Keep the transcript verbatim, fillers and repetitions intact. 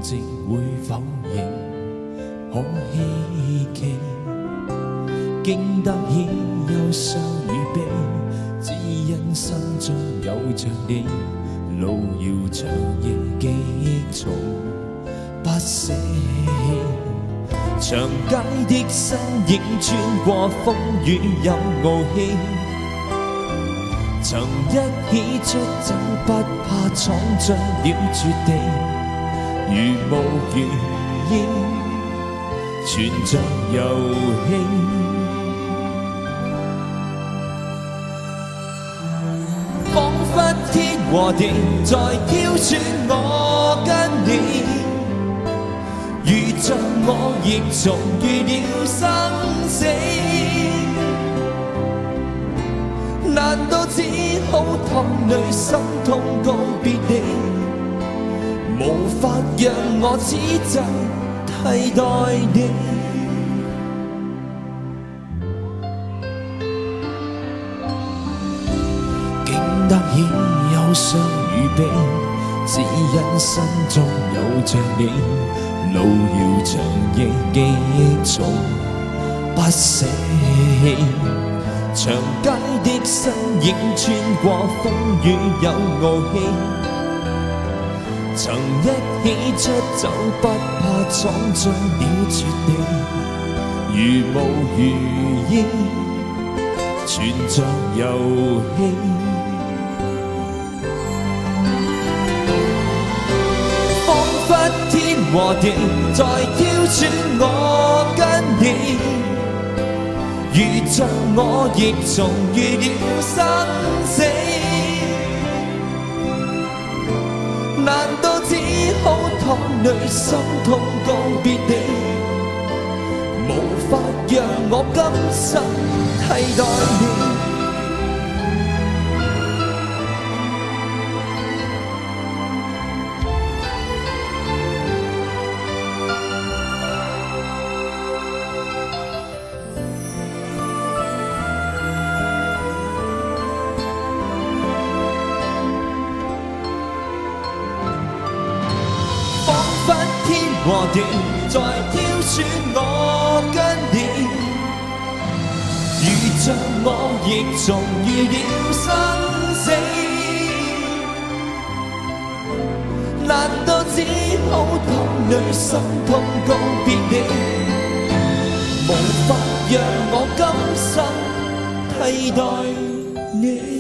直會否認，可希冀，經得起憂傷與悲，只因心中有着你，路遙長夜記憶從不捨棄。長街的身影穿過風雨有傲氣，曾一起出走不怕闖進了絕地，如霧如煙存着遊戲。彷彿天和地在挑選我跟你，如像我亦重遇了生死，難道只好淌淚心痛告別你，無法讓我此際替代你。經得起憂傷與悲，只因心中有着你，路遙長夜記憶從不捨棄。長街的身影穿過風雨有傲氣，曾一起出走不怕闖進了絕地，如霧如煙存着遊戲。天和地在挑選我跟你，如像我亦重遇了生死，難道只好淌淚心痛告別你，無法讓我今生替代你。和地在挑選我跟你，如像我亦重遇了生死，難道只好淌淚心痛告別你，無法讓我今生替代你。